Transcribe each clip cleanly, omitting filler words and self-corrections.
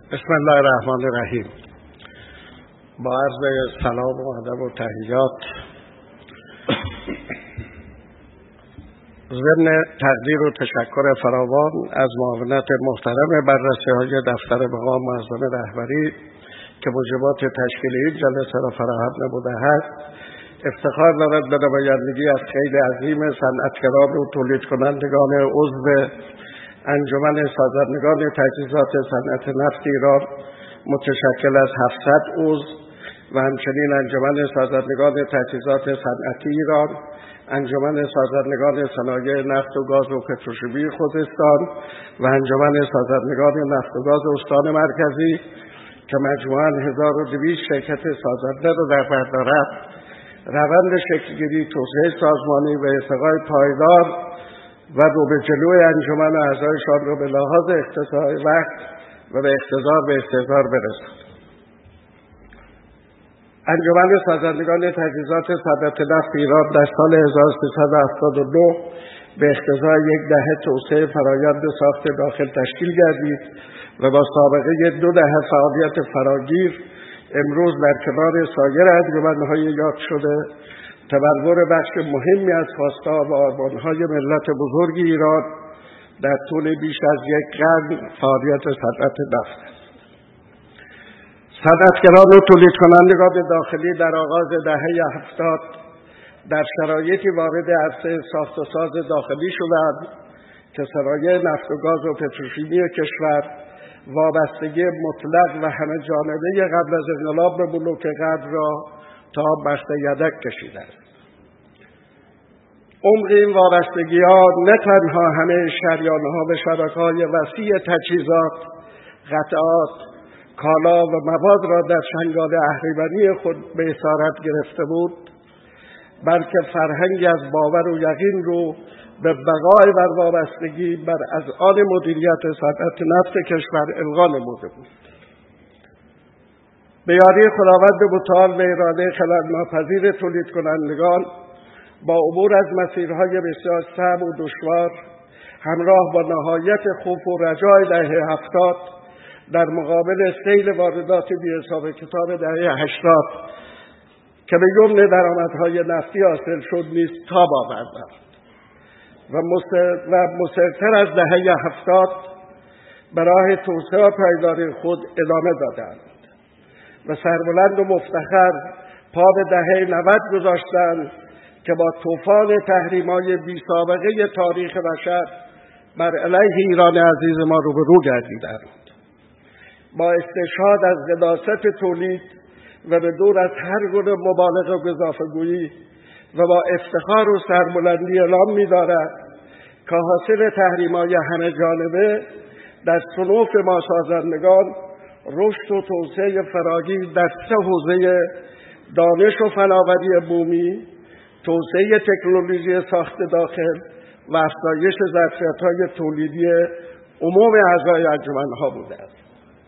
بسم الله الرحمن الرحیم. با عرض سلام و ادب و تحیات، ضمن تقدیر و تشکر فراوان از معاونت محترم بررسی‌های دفتر مقام معظم رهبری که موجبات تشکیل این جلسه را فراهم نموده است، افتخار دارد به نمایندگی از خیلی عظیم صنعتگران و تولید کنندگان عضو انجمن سازندگان تجهیزات صنعت نفت ایران متشکل از 700 عضو و همچنین انجمن سازندگان تجهیزات صنعتی ایران، انجمن سازندگان صنایع نفت و گاز و پتروشیمی خوزستان و انجمن سازندگان نفت و گاز استان مرکزی که مجموعاً 1200 شرکت سازنده را در بر دارد، روند شکل‌گیری، توسعه سازمانی و ارتقای پایدار و رو به جلوی انجمن و اعضایشان را به لحاظ اختصار وقت و به اقتدار به استحضار برسد. انجمن سازندگان تجهیزات صنعت نفت ایران در سال 1379 به اقتضای یک دهه توسعه فرایند ساخت داخل تشکیل گردید و با سابقه 2 دهه فعالیت فراگیر امروز در کنار سایر انجمن‌های یاد شده تبلور بخش مهمی از خواسته‌ها و آرمان‌های ملت بزرگ ایران در طول بیش از یک قرن فعالیت صنعت نفت است. صنعتگران و تولید کنندگان داخلی در آغاز دهه 70 در شرایطی وارد عرصه ساخت و ساز داخلی شدند که صنایع نفت و گاز و پتروشیمی کشور وابستگی مطلق و همه جانبه قبل از انقلاب به بلوک غرب را تا بخت یدک کشیده است. عمق این وابستگی‌ها نه تنها همه شریان‌ها و شبکه‌های وسیع تجهیزات، قطعات، کالا و مواد را در چنگال اهریمنی خود به اسارت گرفته بود، بلکه فرهنگی از باور و یقین رو به بقای بر وابستگی بر اذعان مدیریت صنعت نفت کشور القا نموده بود. به یاری خداوند متعال و اراده خلل‌ناپذیر تولید کنندگان با عبور از مسیرهای بسیار صعب و دشوار همراه با نهایت خوف و رجای دهه 70 در مقابل سیل واردات بی‌حساب کتاب دهه 80 که به یمن درآمدهای نفتی حاصل شد نیز تاب آوردند و مصرتر از دهه 70 به راه توسعه و پایداری خود ادامه دادند و سربلند و مفتخر پا به دهه 90 گذاشتند که با طوفان تحریم‌های بی‌سابقه تاریخ بشر بر علیه ایران عزیز ما روبرو گردیدند. با استشهاد از قداست تولید و به دور از هر گونه مبالغه و گزافه‌گویی و با افتخار و سربلندی اعلام می‌دارد که حاصل تحریم‌های همه جانبه در صنوف ما سازندگان رشد و توسعه فراگیر در 3 حوزه دانش و فناوری بومی، توسعه تکنولوژی ساخت داخل و افزایش ظرفیت‌های تولیدی عموم اعضای انجمن‌ها بوده است.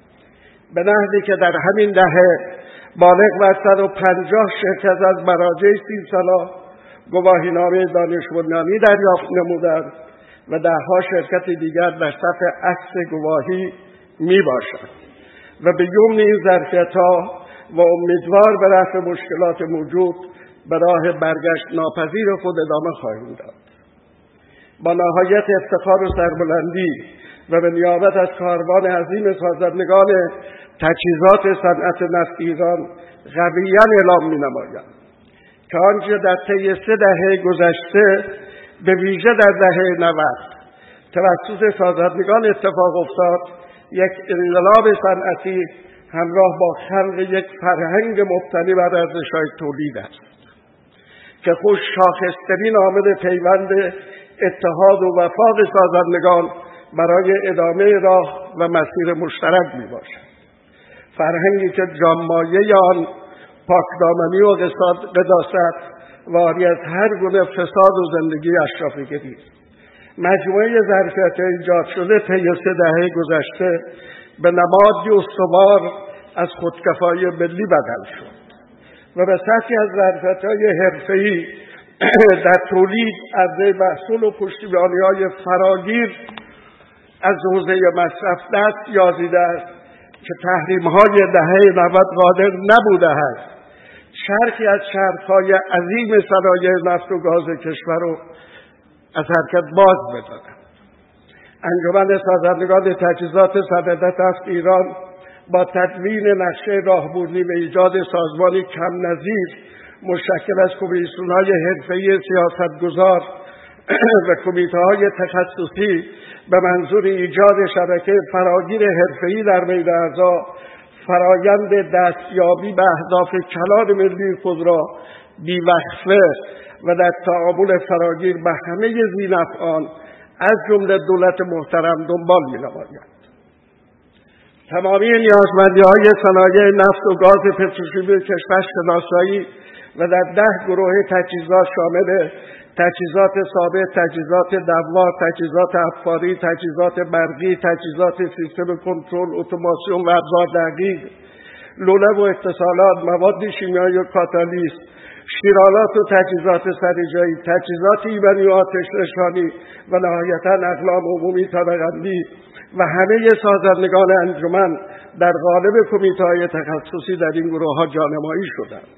به نحوی که در همین دهه بالغ بر 150 شرکت از مراجع 30 ساله گواهینامه دانش بنیانی دریافت نمودند و 10 شرکت دیگر در صف عکس گواهی میباشند و به یمن این ظرفیت‌ها و امیدوار به رفع مشکلات موجود به راه برگشت ناپذیر خود ادامه خواهیم داد. با نهایت افتخار و سربلندی و به نیابت از کاروان عظیم سازندگان تجهیزات صنعت نفت ایران قویاً اعلام می‌نمایم که آنچه در طی 3 دهه گذشته به ویژه در دهه 90 توسط سازندگان اتفاق افتاد یک انقلاب صنعتی همراه با خلق یک فرهنگ مبتنی بر ارزش‌های تولید است که خود شاخص‌ترین عامل پیوند اتحاد و وفاق سازندگان برای ادامه راه و مسیر مشترک میباشد. فرهنگی که جانمایه آن پاکدامنی و قداست و عاری از هر گونه فساد و زندگی اشرافیگری است. مجموعه ظرفیت ایجاد شده طی 3 دهه گذشته به نمادی استوار از خودکفایی ملی بدل شد و به سطحی از ظرفیت‌های حرفه‌ای در تولید، عرضه محصول و پشتیبانی‌های فراگیر از حوزه مصرف دست یازیده است که تحریم‌های دهه 90 قادر نبوده است شرخی از شرخ‌های عظیم صنایع نفت و گاز کشور رو از حرکت باز بدادن. انجمن سازندگان تجهیزات صنعت نفت ایران با تدوین نقشه راهبردی و ایجاد سازمانی کم نظیر مشکل از کمیسیون‌های حرفه‌ای سیاستگزار و کمیته‌های تخصصی به منظور ایجاد شبکه فراگیر حرفه‌ای در بین اعضا فرایند دستیابی به اهداف کلان ملی خود را بی‌وقفه و در تعامل فراگیر به همه ذی‌نفعان از جمله دولت محترم دنبال می‌نماید. تمامی نیازمندی‌های صنایع نفت و گاز پتروشیمی کشور شناسایی و در 10 گروه تجهیزات شامل تجهیزات ثابت، تجهیزات دوار، تجهیزات افقاری، تجهیزات برقی، تجهیزات سیستم کنترل، اتوماسیون و ابزار دقیق، لوله و اتصالات، مواد شیمیایی و کاتالیز، شیرالات و تجهیزات سریجایی، تجهیزات ایمنی و آتش نشانی و نهایتاً اقلام عمومی طبقه‌بندی و همه سازندگان انجمن در قالب کمیته‌های تخصصی در این گروه‌ها جانمایی شدند.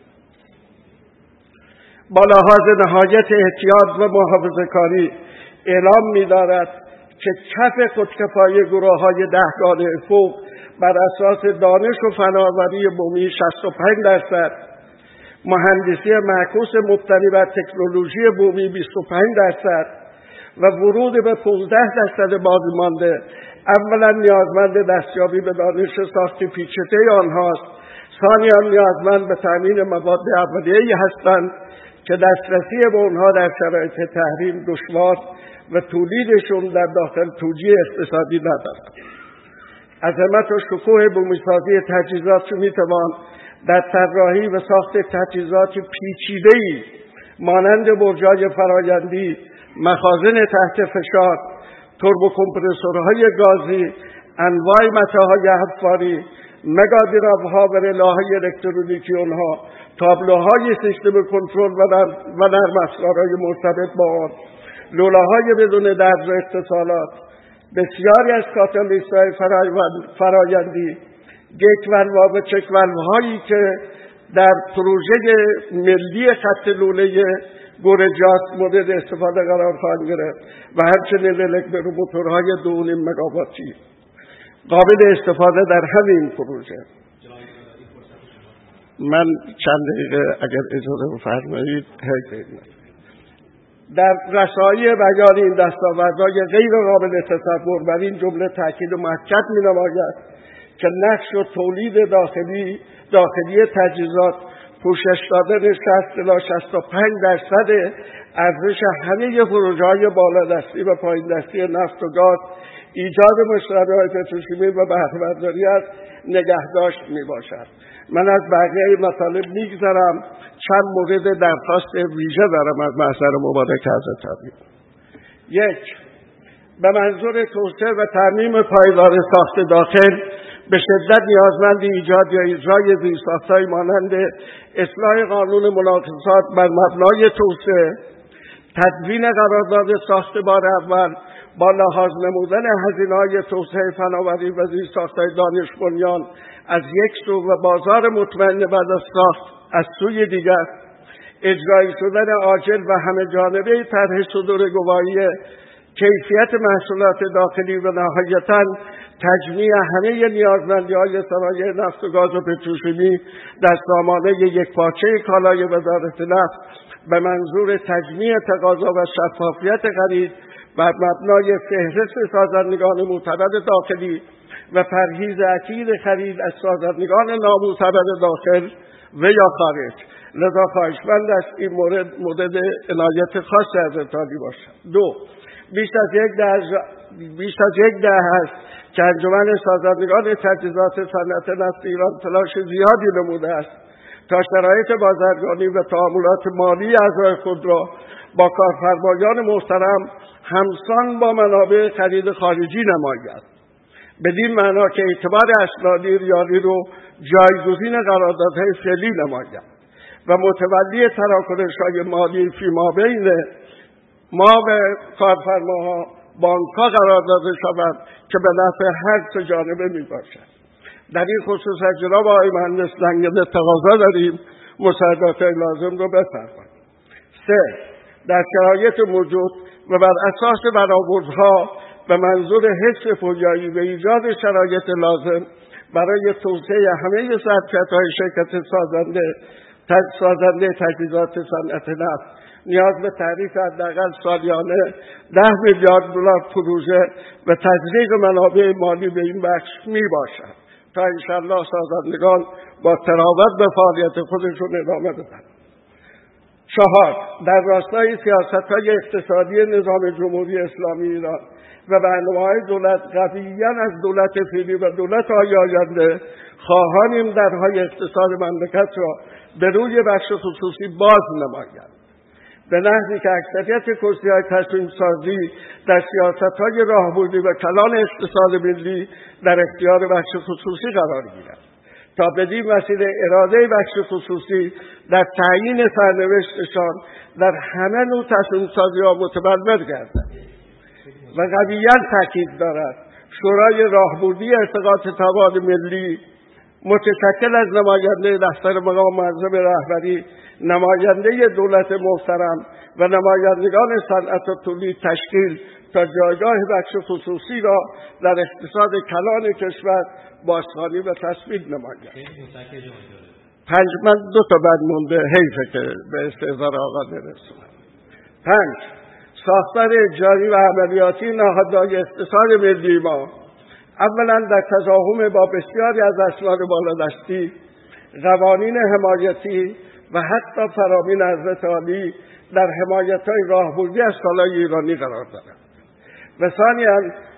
با لحاظ نهایت احتیاط و محافظه‌کاری اعلام می‌دارد که کف خودکفایی گروه‌های 10 گانه فوق بر اساس دانش و فناوری بومی 65%، مهندسی معکوس مبتنی بر تکنولوژی بومی 25% و ورود به 15% باقی مانده اولا نیازمند دستیابی به دانش ساخت پیچیده آنهاست، ثانیاً نیازمند به تامین مواد اولیه‌ای هستند که دسترسی به آنها در شرایط تحریم دشوار و تولیدشون در داخل توجیه اقتصادی ندارد. عظمت و شکوه بومیسازی تجهیزات میتوان در طراحی و ساخت تجهیزات پیچیده‌ای مانند برج‌های فرایندی، مخازن تحت فشار، توربوکمپرسورهای گازی، انواع متاهای حفاری، مگادرام‌ها و رلاهای الکترونیکی آنها، تابلوهای سیستم کنترل و نرم افزارهای مرتبط با آن، لوله‌های بدون درز و اتصالات، بسیاری از کاتالیست‌های فرایندی، گیت والوها و چک والوهایی که در پروژه ملی خط لوله گورجاس مورد استفاده قرار خواهند گرفت و همچنین الکتروموتورهای 2.5 مگاواتی قابل استفاده در همین پروژه. من چند دقیقه اگر اجازه بفرمایید در رسایی بیان این دستاوردهای غیر قابل تصور بر این جمله تاکید محکم می‌نماید که نقش و تولید داخلی تجهیزات پوشش دادن 60 الی 65% ارزش همه پروژه‌های بالادستی و پایین دستی نفت و گاز، ایجاد مشتری‌های پتروشیمی و بهره‌برداری از نگهداشت میباشد. من از بقیه مطالب میگذرم، چند مورد درخواست ویژه دارم از محضر مبارک حضرت. 1. به منظور توسعه و ترمیم پایدار ساخت داخل به شدت نیازمند ایجاد یا اجرای زیرساخت‌هایی مانند اصلاح قانون مناقصات بر مبنای توسعه، تدوین قرارداد ساخت بار اول با لحاظ نمودن هزینه‌های توسعه فناوری و زیرساخت‌های دانش بنیان از یک سو و بازار مطمئن بعد از ساخت از سوی دیگر، اجرایی شدن عاجل و همه جانبه طرح صدور گواهی کیفیت محصولات داخلی و نهایتاً تجمیع همه نیازمندی‌های صنایع نفت و گاز و پتروشیمی در سامانه یک پارچه کالای وزارت نفت به منظور تجمیع تقاضا و شفافیت خرید بر مبنای فهرست سازندگان معتبر داخلی و پرهیز اکید خرید از سازندگان نامعتبر داخل و یا خارج. لذا خواهشمند است این مورد عنایت خاص حضرت عالی باشد. 2. بیش از یک دهه است که انجمن سازندگان تجهیزات صنعت نفت ایران تلاش زیادی نموده است تا شرایط بازرگانی و تعاملات مالی اعضای خود را با کارفرمایان محترم همسان با منابع خرید خارجی نماید، بدین معنا که اعتبار اسنادی ریالی رو جایگزین قراردادهای فعلی نماید و متولی تراکنش‌های مالی فیما بین ما و کارفرماها بانک‌ها قرار داده شود که به نفع هر سه جانبه میباشد. در این خصوص از جناب آقای مهندس لنگنده تقاضا داریم مساعدات لازم رو بفرمایید. 3. در شرایط موجود و بر اساس برآوردها به منظور حفظ پویایی و ایجاد شرایط لازم برای توسعه همه ظرفیت‌های شرکت سازنده تجهیزات صنعت نفت نیاز به تعریف حداقل سالیانه 10 میلیارد دلار پروژه و تزریق منابع مالی به این بخش میباشد تا انشاءالله سازندگان با تراوت به فعالیت خودشون ادامه بدن. 4. در راستای سیاست‌های اقتصادی نظام جمهوری اسلامی ایران و برنامه‌های دولت قویاً از دولت فعلی و دولت‌های آینده خواهانیم درهای اقتصاد مملکت را به روی بخش خصوصی باز نمایند، به نحوی که اکثریت کرسی‌های تصمیم‌سازی در سیاست‌های راهبردی و کلان اقتصاد ملی در اختیار بخش خصوصی قرار گیرد تا بدین وسیله اراده بخش خصوصی در تعیین سرنوشتشان در همه نوع تصمیم‌سازی‌ها متبلور گردد و قویاً تاکید دارد شورای راهبردی ارتقاءات توان ملی متشکل از نماینده دفتر مقام معظم رهبری، نماینده دولت محترم و نمایندگان صنعت و تولید تشکیل تا جایگاه بخش خصوصی را در اقتصاد کلان کشور بازخوانی و تثبیت نماید. 5. من 2 تا بند مونده، حیفه که به استحضار آقا نرسونم. 5. ساختار اجرایی و عملیاتی نهادهای اقتصاد ملی ما اولا در تضاهم با بسیاری از اسناد بالادستی، قوانین حمایتی و حتی فرامین حضرت عالی در حمایت‌های راهبردی از کالای ایرانی قرار دارد و ثانیاً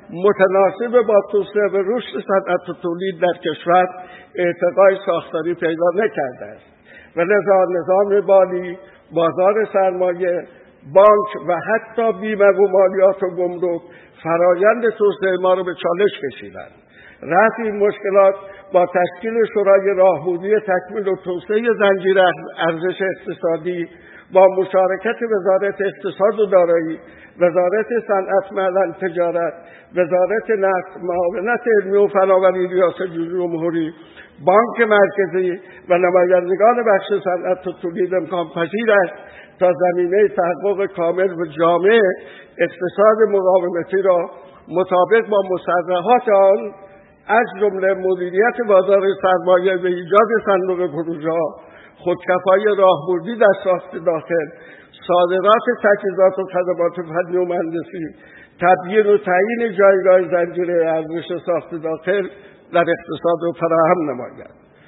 متناسب با توسعه و رشد صنعت و تولید در کشور ارتقای ساختاری پیدا نکرده است و لذا نظام مالی، بازار سرمایه، بانک و حتی بیمه و مالیات و گمرک فرایند توسعه ما رو به چالش کشیدند. رفع این مشکلات با تشکیل شورای راهبردی تکمیل و توسعه زنجیره ارزش اقتصادی با مشارکت وزارت اقتصاد و دارایی، وزارت صنعت معدن تجارت، وزارت نفت، معاونت علمی و فناوری ریاست جمهوری، بانک مرکزی و نمایندگان بخش صنعت و تولید امکان پذیر است تا زمینه تحقق کامل و جامع اقتصاد مقاومتی را مطابق با مصرحات آن از جمله مدیریت بازار سرمایه و ایجاد صندوق پروژه‌ها، خودکفایی راهبردی در ساخت داخل، صادرات تجهیزات و خدمات فنی و مهندسی، تبیین و تعیین جایگاه زنجیره ارزش ساخت داخل در اقتصاد و فراهم نماید.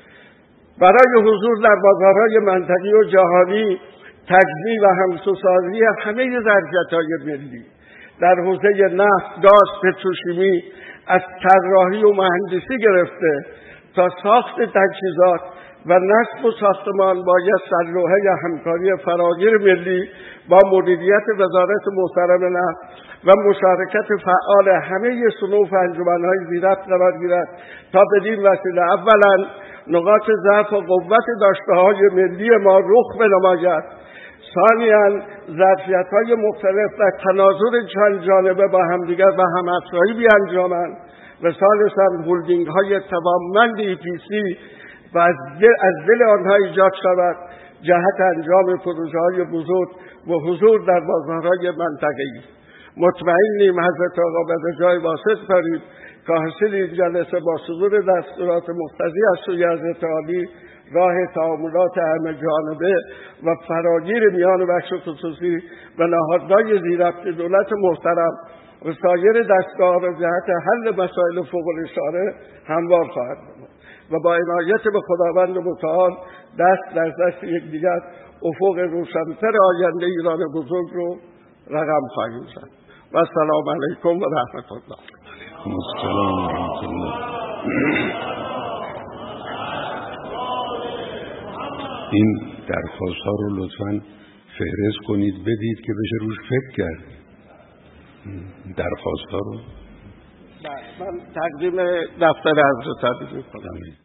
برای حضور در بازارهای منطقی و جهانی، تجزیه و همسوسازی همه ظرفیت‌های ملی در حوزه نفت، گاز، پتروشیمی از طراحی و مهندسی گرفته تا ساخت تجهیزات و نصب و ساختمان باید سرلوحه همکاری فراگیر ملی با مدیریت وزارت محترم نفت و مشارکت فعال همه صنوف انجمن‌های ذی‌ربط قرار گیرد تا بدین وسیله اولا نقاط ضعف و قوت داشته‌های ملی ما رخ بنماید، ثانیاً ظرفیت‌های مختلف در تناظر چند جانبه با همدیگر و هم‌افزایی بیانجامند و ثالثاً هلدینگ‌های توانمند EPC و از دل آنها ایجاد شود جهت انجام پروژه‌های بزرگ و حضور در بازارهای منطقه‌ای. مطمئنیم حضرت آقا به جای واسط داریم که حاصل این جلسه با صدور دستورات مقتضی از سوی حضرت عالی راه تعاملات همه جانبه و فراگیر میان بخش خصوصی و نهادهای ذی‌ربط دولت محترم و سایر دستگاه و جهت حل مسائل فوق الاشاره هموار خواهد بود و با عنایت به خداوند متعال دست در دست یکدیگر افق روشن‌تر آینده ایران بزرگ رو رقم خواهیم زد. و السلام علیکم و رحمت الله. السلام و رحمت الله. این درخواست ها رو لطفاً فهرست کنید بدید که بشه روش فکر کرد. درخواست ها رو من تقدیم دفتر حضرت عالی می‌کنم.